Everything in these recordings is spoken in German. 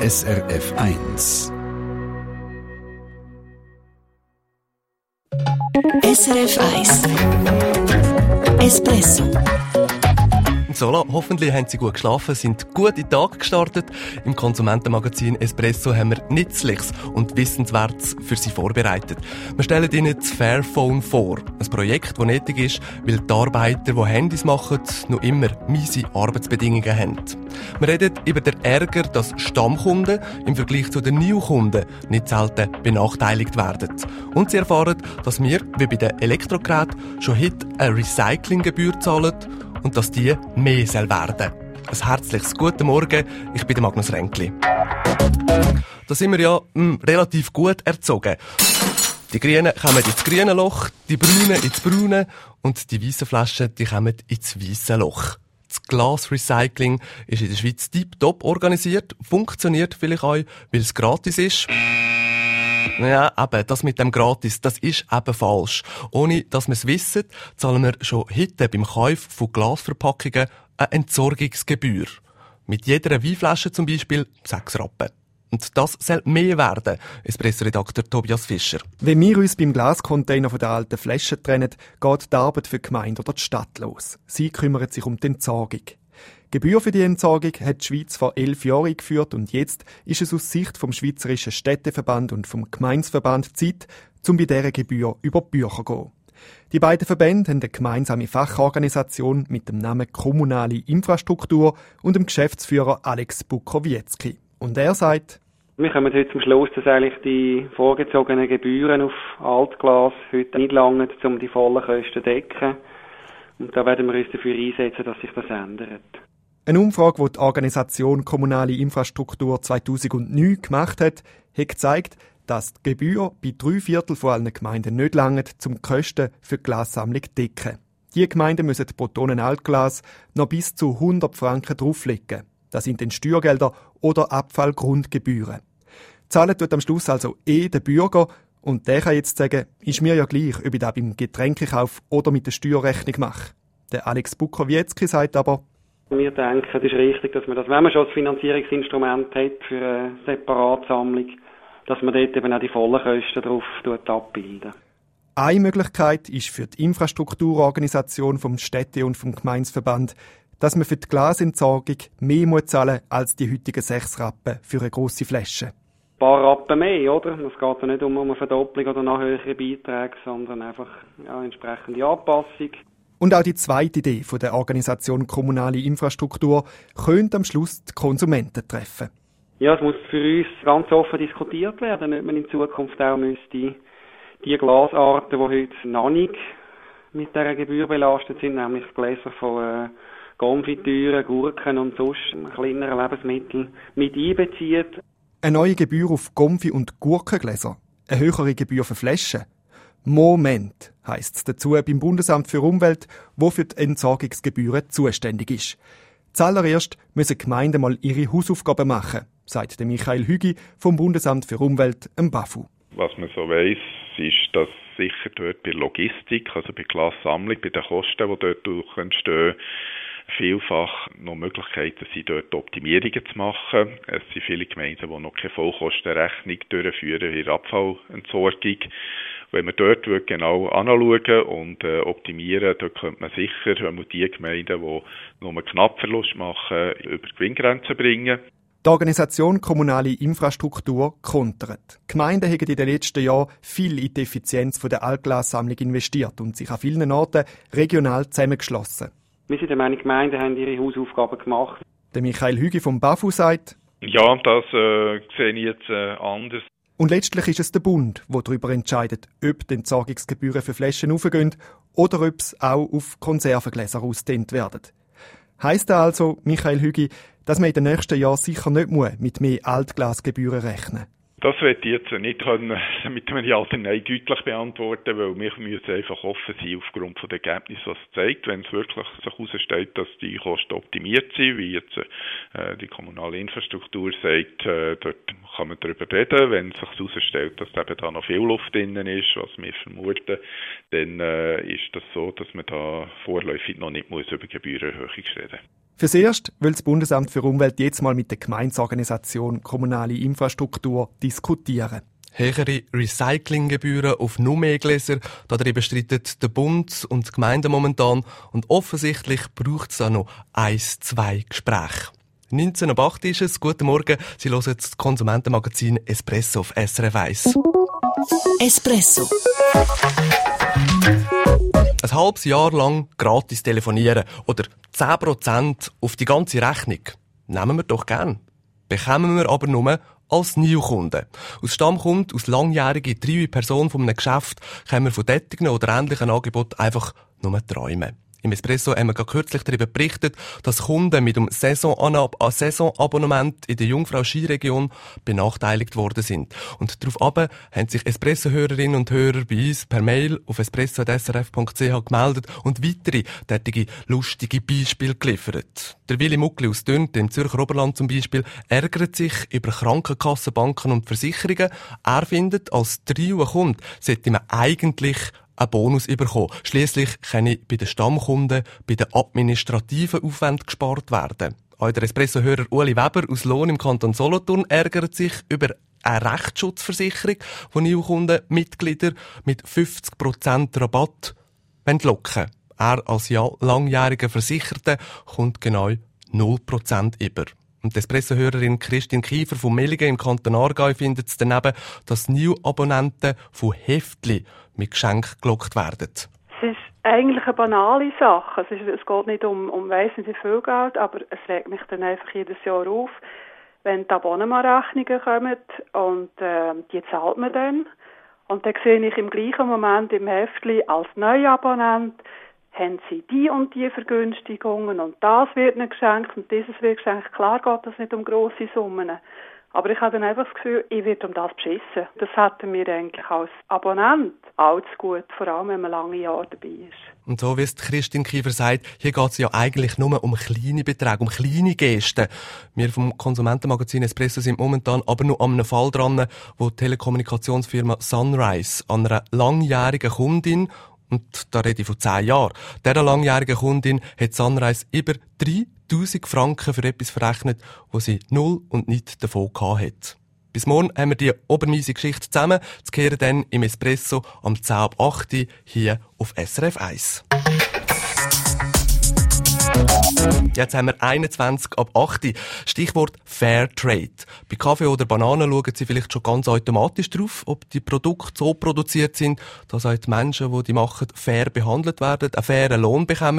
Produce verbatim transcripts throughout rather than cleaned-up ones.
S R F eins. S R F eins Espresso. Sola, hoffentlich haben Sie gut geschlafen, sind gut in den Tag gestartet. Im Konsumentenmagazin Espresso haben wir Nützliches und Wissenswertes für Sie vorbereitet. Wir stellen Ihnen das Fairphone vor. Ein Projekt, das nötig ist, weil die Arbeiter, die Handys machen, noch immer miese Arbeitsbedingungen haben. Wir reden über den Ärger, dass Stammkunden im Vergleich zu den Newkunden nicht selten benachteiligt werden. Und Sie erfahren, dass wir, wie bei den Elektrogeräten, schon heute eine Recyclinggebühr zahlen und dass die mehr soll werden. Ein herzliches Guten Morgen, ich bin der Magnus Ränkli. Da sind wir ja mh, relativ gut erzogen. Die Grünen kommen ins grüne Loch, die Braunen ins braune und die weißen Flaschen die kommen ins weiße Loch. Das Glasrecycling ist in der Schweiz tiptop organisiert, funktioniert vielleicht auch, weil es gratis ist. Ja, eben, das mit dem Gratis, das ist eben falsch. Ohne dass wir es wissen, zahlen wir schon heute beim Kauf von Glasverpackungen eine Entsorgungsgebühr. Mit jeder Weinflasche zum Beispiel sechs Rappen. Und das soll mehr werden, Espresso-Redakteur Tobias Fischer. Wenn wir uns beim Glascontainer von den alten Flaschen trennen, geht die Arbeit für die Gemeinde oder die Stadt los. Sie kümmern sich um die Entsorgung. Gebühr für die Entsorgung hat die Schweiz vor elf Jahren eingeführt und jetzt ist es aus Sicht vom Schweizerischen Städteverband und vom Gemeindeverband Zeit, um bei dieser Gebühr über die Bücher zu gehen. Die beiden Verbände haben eine gemeinsame Fachorganisation mit dem Namen Kommunale Infrastruktur und dem Geschäftsführer Alex Bukowiecki. Und er sagt: Wir kommen heute zum Schluss, dass eigentlich die vorgezogenen Gebühren auf Altglas heute nicht langen, um die vollen Kosten zu decken. Und da werden wir uns dafür einsetzen, dass sich das ändert. Eine Umfrage, die die Organisation Kommunale Infrastruktur zweitausendneun gemacht hat, hat gezeigt, dass die Gebühr bei drei Viertel von allen Gemeinden nicht langt, um die Kosten für die Glassammlung zu decken. Die Gemeinden müssen pro Tonnen Altglas noch bis zu hundert Franken drauflegen. Das sind dann Steuergelder oder Abfallgrundgebühren. Zahlen tut am Schluss also eh der Bürger, und der kann jetzt sagen, ist mir ja gleich, ob ich das beim Getränkekauf oder mit der Steuerrechnung mache. Der Alex Bukowiecki sagt aber: Wir denken, es ist richtig, dass man das, wenn man schon das Finanzierungsinstrument hat für eine Separatsammlung, dass man dort eben auch die vollen Kosten drauf abbilden. Eine Möglichkeit ist für die Infrastrukturorganisation vom Städte- und vom Gemeindeverband, dass man für die Glasentsorgung mehr muss zahlen als die heutigen sechs Rappen für eine grosse Flasche. Ein paar Rappen mehr, oder? Es geht ja nicht um eine Verdopplung oder noch höhere Beiträge, sondern einfach ja, entsprechende Anpassung. Und auch die zweite Idee von der Organisation Kommunale Infrastruktur könnte am Schluss die Konsumenten treffen. Ja, es muss für uns ganz offen diskutiert werden, ob man in Zukunft auch müsste die Glasarten, die heute noch nicht mit dieser Gebühr belastet sind, nämlich Gläser von äh, Konfitüren, Gurken und sonst kleineren Lebensmitteln mit einbezieht. Eine neue Gebühr auf Konfi- und Gurkengläser? Eine höhere Gebühr für Flaschen? Moment, heisst es dazu beim Bundesamt für Umwelt, wo für die Entsorgungsgebühren zuständig ist. Zuallererst müssen Gemeinden mal ihre Hausaufgaben machen, sagt der Michael Hügi vom Bundesamt für Umwelt, im BAFU. Was man so weiss, ist, dass sicher dort bei Logistik, also bei Glassammlung, bei den Kosten, die dort entstehen, vielfach noch Möglichkeiten sind, dort Optimierungen zu machen. Es sind viele Gemeinden, die noch keine Vollkostenrechnung durchführen in der Abfallentsorgung. Wenn man dort genau anschauen und äh, optimieren, dort könnte man sicher die Gemeinden, die nur einen Knappverlust machen, über die Gewinngrenze bringen. Die Organisation Kommunale Infrastruktur kontert. Die Gemeinden haben in den letzten Jahren viel in die Effizienz der Altglassammlung investiert und sich an vielen Orten regional zusammengeschlossen. Wir sind der Meinung, die Gemeinden haben ihre Hausaufgaben gemacht. Der Michael Hügi vom BAFU sagt: Ja, das äh, sehe ich jetzt äh, anders. Und letztlich ist es der Bund, der darüber entscheidet, ob die Entsorgungsgebühren für Flaschen raufgehen oder ob es auch auf Konservengläser ausgedehnt werden. Heisst das also, Michael Hügi, dass man in den nächsten Jahren sicher nicht mit mehr Altglasgebühren rechnen muss? Das werde ich jetzt nicht können, mit einem Ja oder Nein deutlich beantworten, weil wir müssen einfach offen sein aufgrund der Ergebnisse, was es zeigt. Wenn es wirklich sich herausstellt, dass die Kosten optimiert sind, wie jetzt äh, die kommunale Infrastruktur sagt, äh, dort kann man darüber reden. Wenn es sich herausstellt, dass eben da noch viel Luft drin ist, was wir vermuten, dann äh, ist das so, dass man da vorläufig noch nicht muss über Gebührenerhöhung reden muss. Fürs Erste will das Bundesamt für Umwelt jetzt mal mit der Gemeindeorganisation Kommunale Infrastruktur diskutieren. Höhere Recyclinggebühren auf noch mehr Gläser, darüber streiten der Bund und die Gemeinden momentan. Und offensichtlich braucht es da noch ein, zwei Gespräche. neunzehn Uhr acht ist es. Guten Morgen. Sie hören das Konsumentenmagazin Espresso auf S R F eins. Espresso. Ein halbes Jahr lang gratis telefonieren oder zehn Prozent auf die ganze Rechnung. Nehmen wir doch gern. Bekommen wir aber nur als Neukunden. Als Stammkunde, als langjährige treue Person von einem Geschäft können wir von derartigen oder ähnlichen Angeboten einfach nur träumen. Im Espresso haben wir gerade kürzlich darüber berichtet, dass Kunden mit dem Saisonabonnement in der Jungfrau-Skiregion benachteiligt worden sind. Und daraufhin haben sich Espresso-Hörerinnen und Hörer bei uns per Mail auf espresso punkt s r f punkt c h gemeldet und weitere derartige lustige Beispiele geliefert. Der Willi Muckli aus Dürnt, im Zürcher Oberland zum Beispiel, ärgert sich über Krankenkassen, Banken und Versicherungen. Er findet, als treuer Kunde sollte man eigentlich einen Bonus bekommen. Schliesslich kann bei den Stammkunden bei den administrativen Aufwänden gespart werden. Auch der Espresso-Hörer Uli Weber aus Lohn im Kanton Solothurn ärgert sich über eine Rechtsschutzversicherung, die Neukunden Mitglieder mit fünfzig Prozent Rabatt locken. Er als langjähriger Versicherter kommt genau null Prozent über. Und die Espresso-Hörerin Christine Kiefer von Milligen im Kanton Aargau findet es daneben, dass New-Abonnenten von Heftli mit Geschenk gelockt werden. Es ist eigentlich eine banale Sache. Es, ist, es geht nicht um, um weiss nicht wie viel Geld, aber es regt mich dann einfach jedes Jahr auf, wenn die Abonnementrechnungen kommen und äh, die zahlt man dann. Und dann sehe ich im gleichen Moment im Heftli als Neuabonnent, haben sie die und die Vergünstigungen und das wird nicht geschenkt und dieses wird geschenkt. Klar geht das nicht um grosse Summen. Aber ich habe dann einfach das Gefühl, ich werde um das beschissen. Das hätten wir eigentlich als Abonnent allzu gut, vor allem wenn man lange Jahre dabei ist. Und so wie es Christine Kiefer sagt, hier geht es ja eigentlich nur um kleine Beträge, um kleine Gesten. Wir vom Konsumentenmagazin Espresso sind momentan aber noch an einem Fall dran, wo die Telekommunikationsfirma Sunrise an einer langjährigen Kundin, und da rede ich von zehn Jahren, dieser langjährigen Kundin hat Sunrise über dreitausend Franken für etwas verrechnet, wo sie null und nicht davon gehabt hat. Bis morgen haben wir die obermeise Geschichte zusammen. Zu kehren dann im Espresso am zehn ab acht hier auf S R F eins. Jetzt haben wir einundzwanzig ab acht. Stichwort Fair Trade. Bei Kaffee oder Bananen schauen Sie vielleicht schon ganz automatisch drauf, ob die Produkte so produziert sind, dass auch die Menschen, die die machen, fair behandelt werden, einen fairen Lohn bekommen.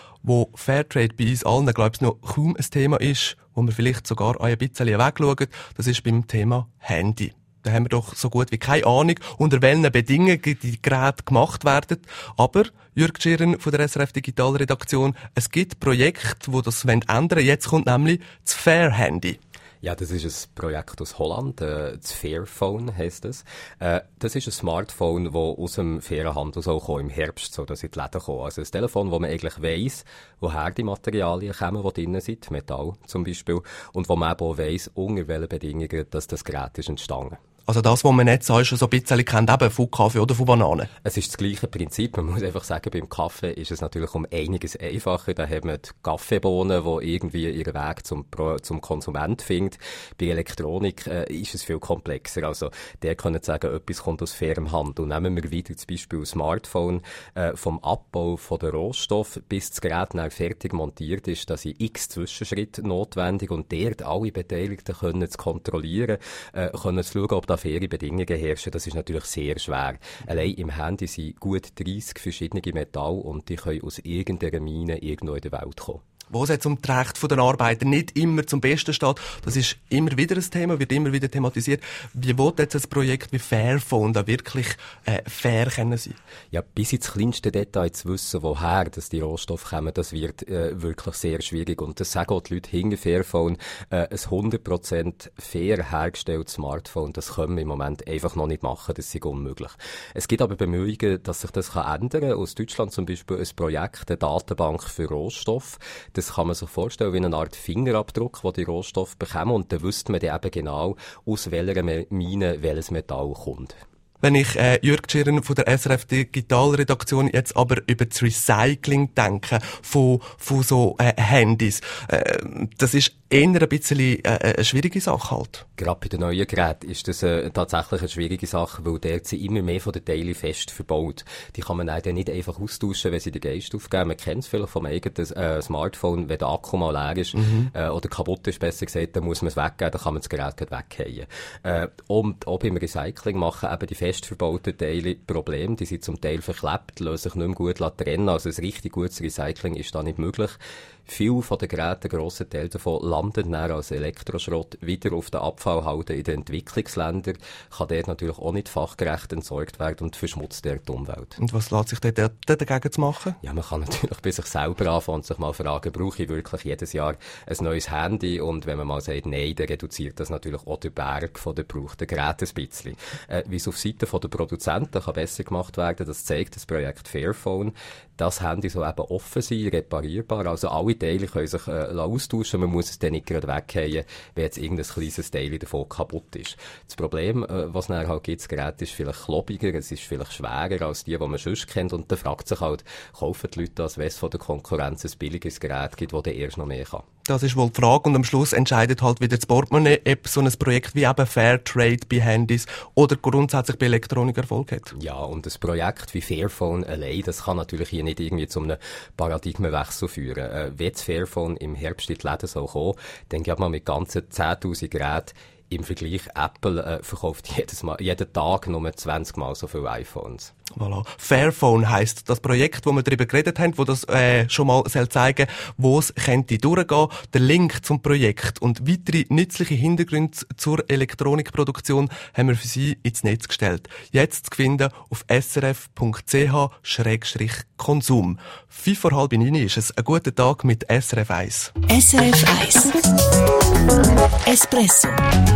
Wo Fairtrade bei uns allen, glaube ich, noch kaum ein Thema ist, wo wir vielleicht sogar auch ein bisschen wegschauen, das ist beim Thema Handy. Da haben wir doch so gut wie keine Ahnung, unter welchen Bedingungen die Geräte gemacht werden. Aber, Jürg Schirren von der S R F Digitalredaktion, es gibt Projekte, die das ändern wollen. Jetzt kommt nämlich das Fair-Handy. Ja, das ist ein Projekt aus Holland, äh, das Fairphone heisst es. Äh, das ist ein Smartphone, das aus dem fairen Handel soll kommen, im Herbst, so dass in die Läden kommen. Also ein Telefon, wo man eigentlich weiss, woher die Materialien kommen, die drinnen sind, Metall zum Beispiel, und wo man eben auch weiss, unter welchen Bedingungen dass das Gerät ist entstanden. Also das, was man jetzt auch schon so ein bisschen kennt, eben von Kaffee oder von Bananen. Es ist das gleiche Prinzip. Man muss einfach sagen, beim Kaffee ist es natürlich um einiges einfacher. Da haben wir die Kaffeebohnen, die irgendwie ihren Weg zum, Pro- zum Konsument findet. Bei Elektronik äh, ist es viel komplexer. Also, der können sagen, etwas kommt aus fairem Handel. Nehmen wir wieder zum Beispiel ein Smartphone. Äh, vom Abbau von der Rohstoff bis das Gerät dann fertig montiert ist, da sind x Zwischenschritte notwendig und dort alle Beteiligten können es kontrollieren, äh, können es schauen, ob da faire Bedingungen herrschen. Das ist natürlich sehr schwer. Allein im Handy sind gut dreissig verschiedene Metalle und die können aus irgendeiner Mine irgendwo in der Welt kommen. Wo es jetzt um die Rechte der Arbeiter nicht immer zum Besten steht, das ist immer wieder ein Thema, wird immer wieder thematisiert. Wie will jetzt ein Projekt wie Fairphone da wirklich äh, fair können sein? Ja, bis ins kleinste Detail zu wissen, woher dass die Rohstoffe kommen, das wird äh, wirklich sehr schwierig. Und das sagen auch die Leute hinter Fairphone, äh, ein hundert Prozent fair hergestelltes Smartphone, das können wir im Moment einfach noch nicht machen, das ist unmöglich. Es gibt aber Bemühungen, dass sich das kann ändern. Aus Deutschland zum Beispiel ein Projekt, eine Datenbank für Rohstoffe. Das kann man sich vorstellen wie eine Art Fingerabdruck, den die Rohstoffe bekommen. Und dann wüsste man dann eben genau, aus welcher Mine welches Metall kommt. Wenn ich äh, Jürg Tschirren von der S R F Digitalredaktion jetzt aber über das Recycling denke von, von so äh, Handys, äh, das ist eher ein bisschen äh, eine schwierige Sache halt. Gerade bei den neuen Geräten ist das äh, tatsächlich eine schwierige Sache, weil dort sind immer mehr von den Teilen fest verbaut. Die kann man dann nicht einfach austauschen, wenn sie den Geist aufgeben. Man kennt es vielleicht vom eigenen äh, Smartphone, wenn der Akku mal leer ist mhm. äh, oder kaputt ist, besser gesagt, dann muss man es weggeben, dann kann man das Gerät gleich weghauen. Äh, und auch beim Recycling machen eben die fest verbauten Teile Probleme. Die sind zum Teil verklebt, lassen sich nicht mehr gut trennen. Also ein richtig gutes Recycling ist da nicht möglich. Viele von den Geräten, grossen Teil davon, landen dann als Elektroschrott wieder auf den Abfallhalden in den Entwicklungsländern. Kann dort natürlich auch nicht fachgerecht entsorgt werden und verschmutzt dort die Umwelt. Und was lässt sich dort dagegen zu machen? Ja, man kann natürlich bei sich selber anfangen und sich mal fragen, brauche ich wirklich jedes Jahr ein neues Handy? Und wenn man mal sagt, nein, dann reduziert das natürlich auch den Berg von den gebrauchten Geräten ein bisschen. Äh, wie es auf Seite der Produzenten kann besser gemacht werden, das zeigt das Projekt Fairphone. Das Handy soll eben offen sein, reparierbar, also alle Teile können sich äh, austauschen, man muss es dann nicht gerade weghauen, wenn jetzt irgendein kleines Teil davon kaputt ist. Das Problem, äh, was dann halt gibt, das Gerät ist vielleicht klobiger, es ist vielleicht schwerer als die, die man sonst kennt, und dann fragt sich halt, kaufen die Leute das, wenn es von der Konkurrenz ein billiges Gerät gibt, das dann erst noch mehr kann. Das ist wohl die Frage, und am Schluss entscheidet halt wieder das Portemonnaie, ob so ein Projekt wie eben Fairtrade bei Handys oder grundsätzlich bei Elektronik Erfolg hat. Ja, und ein Projekt wie Fairphone allein, das kann natürlich hier nicht irgendwie zu einem Paradigmenwechsel führen. Äh, wenn das Fairphone im Herbst in die Läden soll kommen, dann geht man mit ganzen zehntausend Geräten. Im Vergleich, Apple äh, verkauft jedes Mal, jeden Tag nur zwanzig Mal so viele iPhones. Voilà. Fairphone heisst das Projekt, wo wir darüber geredet haben, wo das äh, schon mal soll zeigen, wo es könnte durchgehen. Der Link zum Projekt und weitere nützliche Hintergründe zur Elektronikproduktion haben wir für Sie ins Netz gestellt. Jetzt zu finden auf s r f punkt c h schrägstrich konsum. Fünf vor halb neun ist es. Ein guter Tag mit S R F eins. S R F eins. Espresso.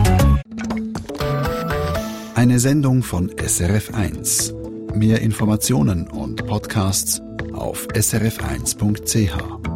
Eine Sendung von S R F eins. Mehr Informationen und Podcasts auf s r f eins punkt c h.